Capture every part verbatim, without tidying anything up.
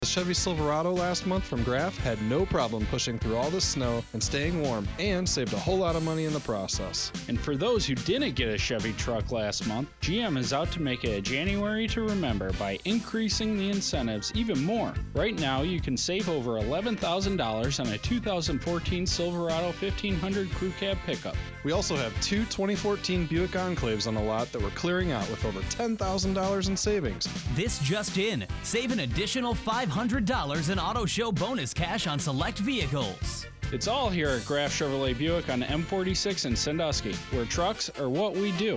The Chevy Silverado last month from Graf had no problem pushing through all the snow and staying warm, and saved a whole lot of money in the process. And for those who didn't get a Chevy truck last month, G M is out to make it a January to remember by increasing the incentives even more. Right now, you can save over eleven thousand dollars on a two thousand fourteen Silverado fifteen hundred Crew Cab pickup. We also have two twenty fourteen Buick Enclaves on the lot that we're clearing out with over ten thousand dollars in savings. This just in. Save an additional five hundred dollars in Auto Show bonus cash on select vehicles. It's all here at Graf Chevrolet Buick on M forty-six in Sandusky, where trucks are what we do.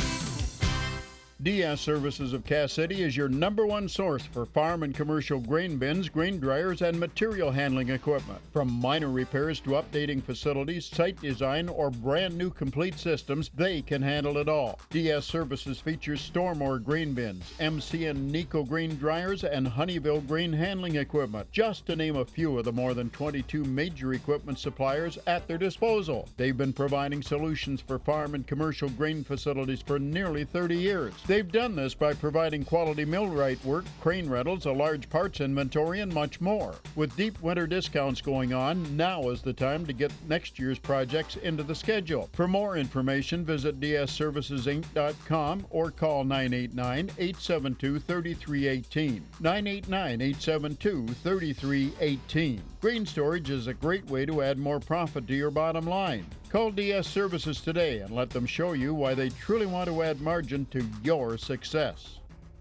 D S Services of Cass City is your number one source for farm and commercial grain bins, grain dryers, and material handling equipment. From minor repairs to updating facilities, site design, or brand new complete systems, they can handle it all. D S Services features Stormore grain bins, M C and Nico grain dryers, and Honeyville grain handling equipment, just to name a few of the more than twenty-two major equipment suppliers at their disposal. They've been providing solutions for farm and commercial grain facilities for nearly thirty years. They've done this by providing quality millwright work, crane rentals, a large parts inventory, and much more. With deep winter discounts going on, now is the time to get next year's projects into the schedule. For more information, visit d s services inc dot com or call nine eight nine, eight seven two, three three one eight. nine eight nine, eight seven two, three three one eight. Grain storage is a great way to add more profit to your bottom line. Call D S Services today and let them show you why they truly want to add margin to your success.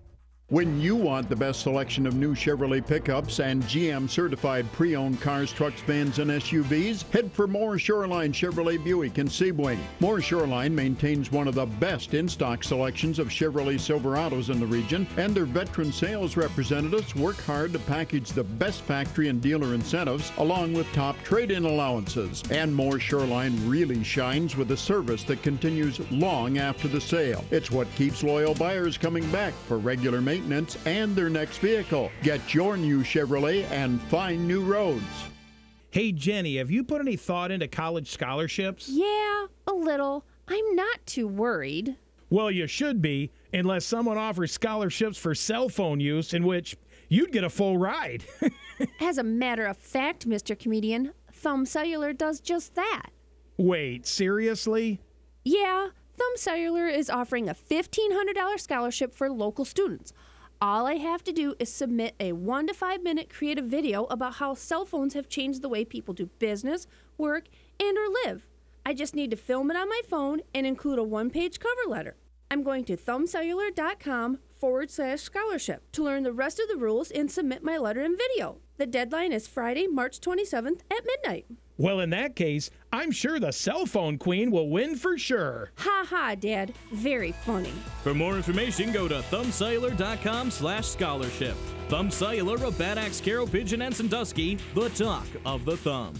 When you want the best selection of new Chevrolet pickups and G M certified pre-owned cars, trucks, vans, and S U Vs, head for Moore Shoreline Chevrolet Buick in Sebring. Moore Shoreline maintains one of the best in-stock selections of Chevrolet Silverados in the region, and their veteran sales representatives work hard to package the best factory and dealer incentives along with top trade-in allowances. And Moore Shoreline really shines with a service that continues long after the sale. It's what keeps loyal buyers coming back for regular maintenance and their next vehicle. Get your new Chevrolet and find new roads. Hey, Jenny, have you put any thought into college scholarships? Yeah, a little. I'm not too worried. Well, you should be, unless someone offers scholarships for cell phone use in which you'd get a full ride. As a matter of fact, Mister Comedian, Thumb Cellular does just that. Wait, seriously? Yeah, Thumb Cellular is offering a fifteen hundred dollars scholarship for local students. All I have to do is submit a one to five minute creative video about how cell phones have changed the way people do business, work, and or live. I just need to film it on my phone and include a one-page cover letter. I'm going to thumbcellular.com forward slash scholarship to learn the rest of the rules and submit my letter and video. The deadline is Friday, March twenty-seventh at midnight. Well, in that case, I'm sure the cell phone queen will win for sure. Ha ha, Dad. Very funny. For more information, go to thumbcellular.com slash scholarship. Thumb Cellular of Bad Axe, Carroll, Pigeon, and Sandusky, the talk of the thumb.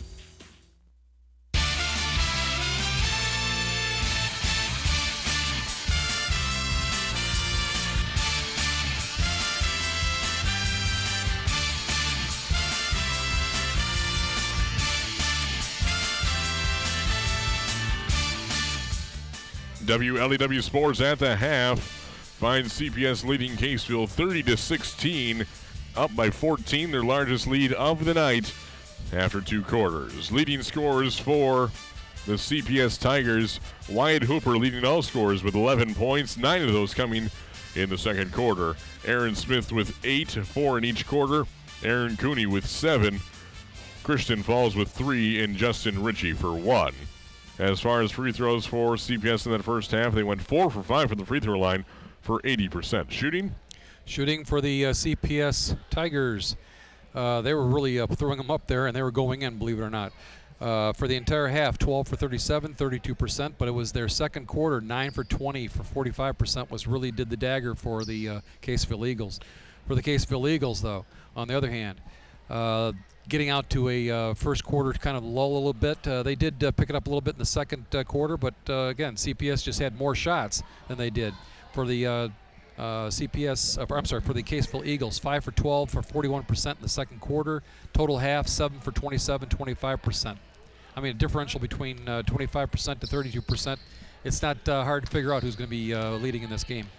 W L E W Sports at the half finds C P S leading Caseville thirty to sixteen, up by fourteen, their largest lead of the night after two quarters. Leading scores for the C P S Tigers, Wyatt Hooper leading all scores with eleven points, nine of those coming in the second quarter. Aaron Smith with eight, four in each quarter. Aaron Cooney with seven. Christian Falls with three, and Justin Ritchie for one. As far as free throws for C P S in that first half, they went four for five from the free throw line for eighty percent. Shooting? Shooting for the uh, C P S Tigers. Uh, they were really uh, throwing them up there, and they were going in, believe it or not. Uh, for the entire half, twelve for thirty-seven, thirty-two percent, but it was their second quarter, nine for twenty for forty-five percent, was really did the dagger for the uh, Caseville Eagles. For the Caseville Eagles, though, on the other hand, uh, getting out to a uh, first quarter kind of lull a little bit. Uh, they did uh, pick it up a little bit in the second uh, quarter, but uh, again, C P S just had more shots than they did. For the uh, uh, C P S, uh, I'm sorry, for the Caseville Eagles, five for twelve for forty-one percent in the second quarter. Total half, seven for twenty-seven, twenty-five percent. I mean, a differential between uh, twenty-five percent to thirty-two percent. It's not uh, hard to figure out who's going to be uh, leading in this game.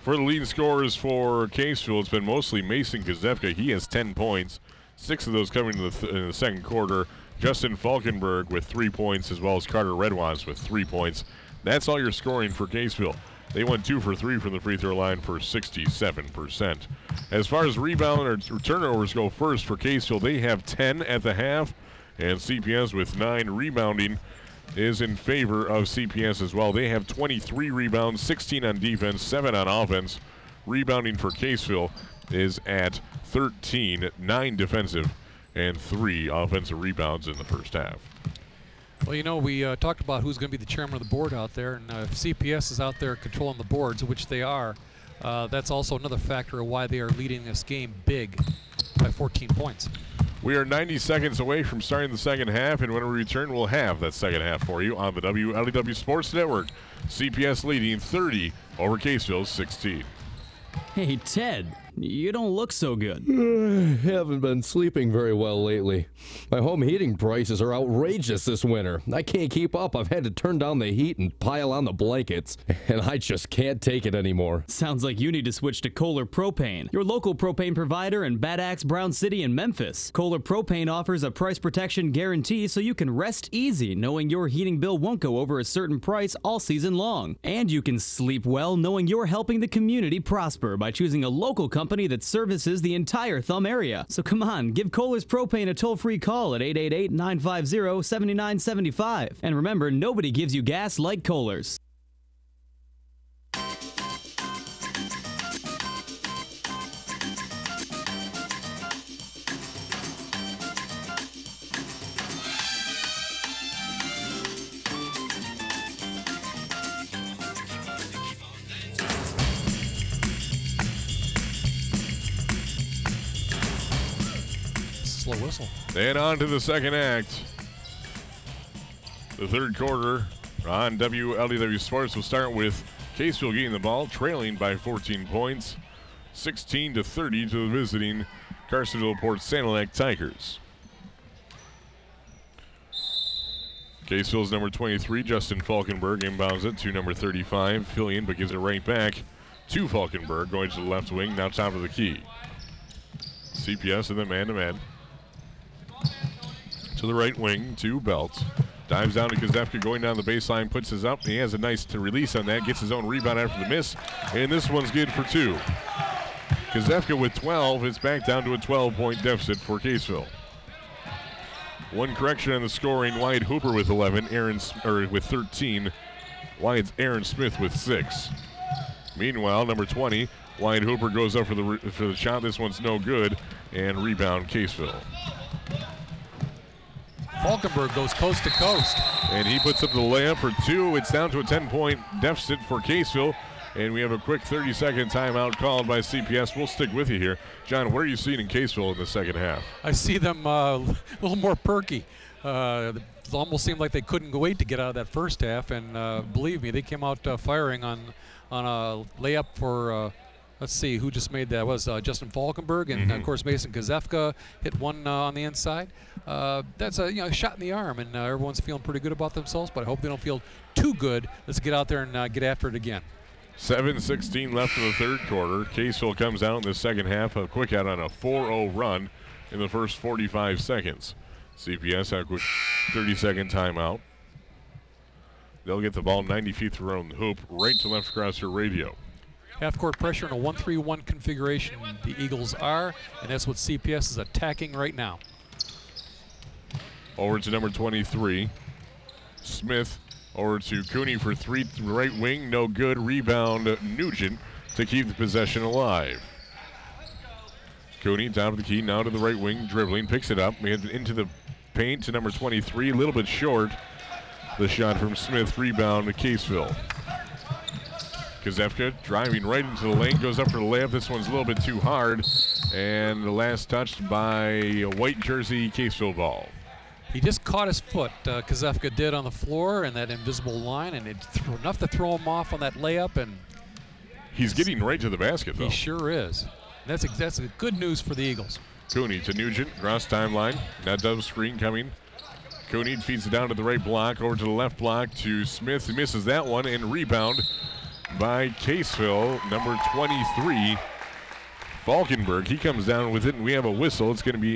For the leading scorers for Caseville, it's been mostly Mason Kazevka. He has ten points, six of those coming in the, th- in the second quarter. Justin Falkenberg with three points, as well as Carter Redwans with three points. That's all your scoring for Caseville. They went two for three from the free throw line for sixty-seven percent. As far as rebound or turnovers go first for Caseville, they have ten at the half, and C P S with nine. Rebounding is in favor of C P S as well. They have twenty-three rebounds, sixteen on defense, seven on offense. Rebounding for Caseville is at thirteen, nine defensive, and three offensive rebounds in the first half. Well, you know, we uh, talked about who's going to be the chairman of the board out there, and uh, if C P S is out there controlling the boards, which they are, uh, that's also another factor of why they are leading this game big by fourteen points. We are ninety seconds away from starting the second half, and when we return, we'll have that second half for you on the W L E W Sports Network. C P S leading thirty over Caseville sixteen. Hey, Ted, you don't look so good. Haven't been sleeping very well lately. My home heating prices are outrageous this winter. I can't keep up. I've had to turn down the heat and pile on the blankets, and I just can't take it anymore. Sounds like you need to switch to Kohler Propane, your local propane provider in Bad Axe, Brown City, and Memphis. Kohler Propane offers a price protection guarantee so you can rest easy knowing your heating bill won't go over a certain price all season long. And you can sleep well knowing you're helping the community prosper by choosing a local company that services the entire Thumb area. So come on, give Kohler's Propane a toll-free call at eight eight eight, nine five zero, seven nine seven five. And remember, nobody gives you gas like Kohler's. Whistle. And on to the second act. The third quarter on W L E W Sports will start with Caseville getting the ball, trailing by fourteen points, sixteen to thirty to the visiting Carsonville Port Sanilac Tigers. Caseville's number twenty-three, Justin Falkenberg, inbounds it to number thirty-five, Fillion, but gives it right back to Falkenberg, going to the left wing, now top of the key. C P S and then man-to-man. To the right wing, to Belt. Dives down to Kazevka, going down the baseline, puts his up. He has a nice to release on that, gets his own rebound after the miss, and this one's good for two. Kazevka with twelve, it's back down to a twelve-point deficit for Caseville. One correction on the scoring, Wyatt Hooper with eleven, Aaron or with thirteen. Wyatt's Aaron Smith with six. Meanwhile, number twenty, Wyatt Hooper goes up for the for the shot. This one's no good, and rebound Caseville. Falkenberg goes coast to coast. And he puts up the layup for two. It's down to a ten-point deficit for Caseville. And we have a quick thirty-second timeout called by C P S. We'll stick with you here. John, what are you seeing in Caseville in the second half? I see them uh, a little more perky. Uh, it almost seemed like they couldn't wait to get out of that first half. And uh, believe me, they came out uh, firing on, on a layup for... Uh, Let's see who just made that. It was uh, Justin Falkenberg, and mm-hmm. of course Mason Kazevka hit one uh, on the inside. Uh, that's a you know a shot in the arm, and uh, everyone's feeling pretty good about themselves. But I hope they don't feel too good. Let's get out there and uh, get after it again. seven sixteen left in the third quarter. Caseville comes out in the second half. A quick out on a four oh run in the first forty-five seconds. C P S had a quick thirty-second timeout. They'll get the ball ninety feet through their own hoop, right to left across your radio. Half-court pressure in a one three one configuration, the Eagles are, and that's what C P S is attacking right now. Over to number twenty-three, Smith. Over to Cooney for three, right wing, no good. Rebound, Nugent to keep the possession alive. Cooney top of the key, now to the right wing, dribbling, picks it up, into the paint to number twenty-three, a little bit short. The shot from Smith, rebound to Caseville. Kazevka driving right into the lane, goes up for the layup. This one's a little bit too hard. And the last touched by a white jersey Caseville ball. He just caught his foot, uh, Kazevka did on the floor in that invisible line, and it th- enough to throw him off on that layup. And he's getting right to the basket, though. He sure is. That's a, that's a good news for the Eagles. Cooney to Nugent, cross timeline. That double screen coming. Cooney feeds it down to the right block, over to the left block to Smith. He misses that one, and rebound by Caseville, number twenty-three, Falkenberg. He comes down with it, and we have a whistle. It's going to be